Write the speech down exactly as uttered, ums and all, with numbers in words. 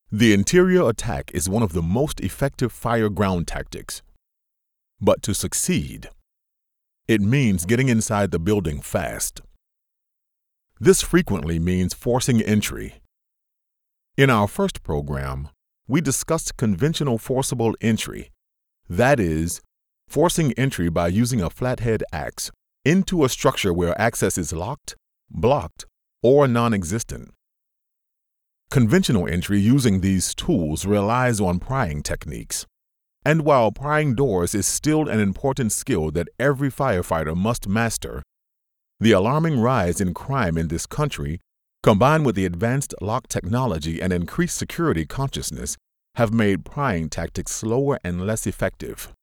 The interior attack is one of the most effective fire ground tactics. But to succeed, it means getting inside the building fast. This frequently means forcing entry. In our first program, we discussed conventional forcible entry, that is, forcing entry by using a flathead axe into a structure where access is locked, blocked, or non-existent. Conventional entry using these tools relies on prying techniques. And while prying doors is still an important skill that every firefighter must master, the alarming rise in crime in this country, combined with the advanced lock technology and increased security consciousness, have made prying tactics slower and less effective.